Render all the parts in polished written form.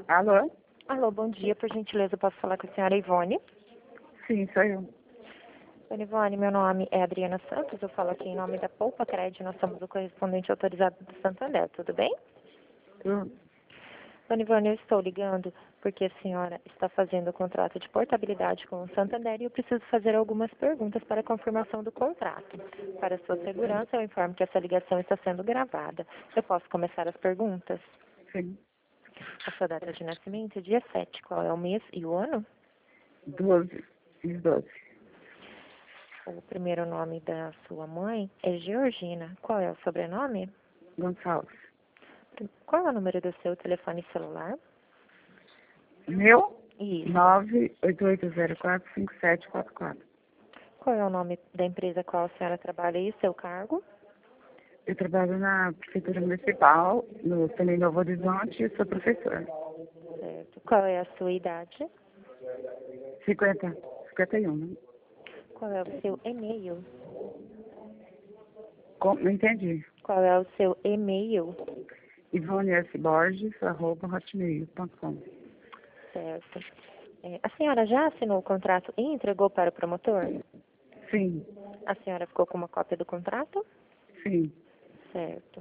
Alô? Alô, bom dia. Por gentileza, posso falar com a senhora Ivone? Sim, sou eu. Dona Ivone, meu nome é Adriana Santos. Eu falo aqui em nome da Poupa Crédito. Nós somos o correspondente autorizado do Santander. Tudo bem? Tu- Dona Ivone, eu estou ligando porque a senhora está fazendo o contrato de portabilidade com o Santander e eu preciso fazer algumas perguntas para a confirmação do contrato. Para sua segurança, eu informo que essa ligação está sendo gravada. Eu posso começar as perguntas? Sim. A sua data de nascimento é dia 7. Qual é o mês e o ano? 12. Fiz 12. O primeiro nome da sua mãe é Georgina. Qual é o sobrenome? Gonçalves. Qual é o número do seu telefone celular? Meu? Isso. 988045744. Qual é o nome da empresa a qual a senhora trabalha e o seu cargo? Eu trabalho na Prefeitura Municipal, no Também Novo Horizonte, e sou professora. Certo. Qual é a sua idade? 51. Qual é o seu e-mail? Não entendi. Qual é o seu e-mail? ivonesborges@hotmail.com. Certo. A senhora já assinou o contrato e entregou para o promotor? Sim, A senhora ficou com uma cópia do contrato? sim. Certo.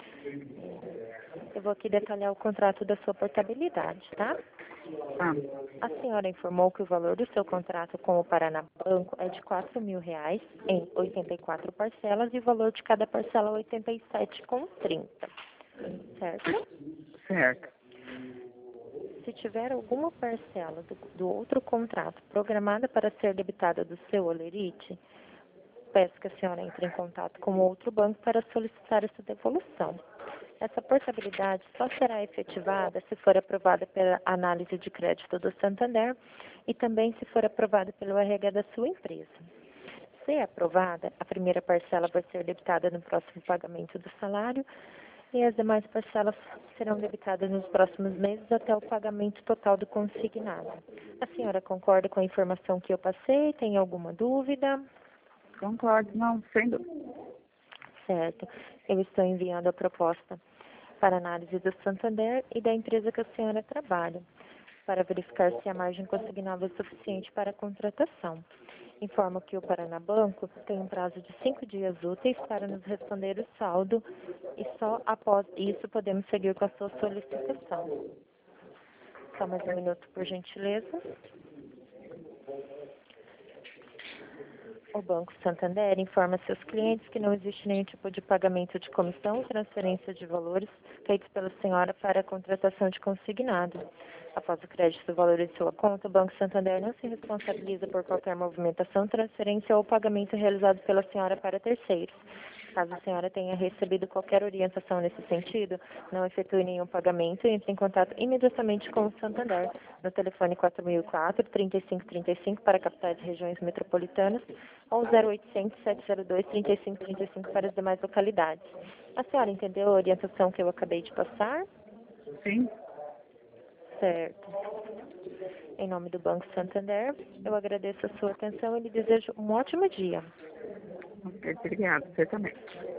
Eu vou aqui detalhar o contrato da sua portabilidade, tá? Ah, A senhora informou que o valor do seu contrato com o Paraná Banco é de R$ 4.000 em 84 parcelas e o valor de cada parcela é 87,30, certo? certo. Se tiver alguma parcela do outro contrato programada para ser debitada do seu holerite, peço que a senhora entre em contato com outro banco para solicitar essa devolução. Essa portabilidade só será efetivada se for aprovada pela análise de crédito do Santander e também se for aprovada pelo RH da sua empresa. Se aprovada, a primeira parcela vai ser debitada no próximo pagamento do salário e as demais parcelas serão debitadas nos próximos meses até o pagamento total do consignado. A senhora concorda com a informação que eu passei? Tem alguma dúvida? Concordo, não, sem dúvida. Certo. Eu estou enviando a proposta para análise do Santander e da empresa que a senhora trabalha, para verificar se a margem consignada é suficiente para a contratação. Informo que o Paraná Banco tem um prazo de 5 dias úteis para nos responder o saldo e só após isso podemos seguir com a sua solicitação. Só mais um minuto, por gentileza. O Banco Santander informa seus clientes que não existe nenhum tipo de pagamento de comissão ou transferência de valores feitos pela senhora para a contratação de consignado. Após o crédito do valor em sua conta, o Banco Santander não se responsabiliza por qualquer movimentação, transferência ou pagamento realizado pela senhora para terceiros. Caso a senhora tenha recebido qualquer orientação nesse sentido, não efetue nenhum pagamento e entre em contato imediatamente com o Santander no telefone 4004-3535 para capitais e regiões metropolitanas ou 0800-702-3535 para as demais localidades. A senhora entendeu a orientação que eu acabei de passar? Sim, Certo. Em nome do Banco Santander, eu agradeço a sua atenção e lhe desejo um ótimo dia. ok, obrigada. Você também.